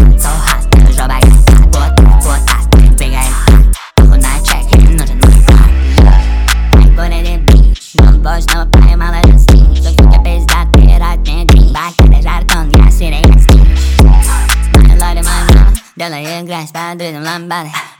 So hot, жопа вот двигает. На чеке нужен мой брат. Курили бич, но больше поймала стич. Что сука пизда, ты родный гриб. Бакеты жаркон, я серый как стич. Моя лори, моя делает грязь под ритм ламбады.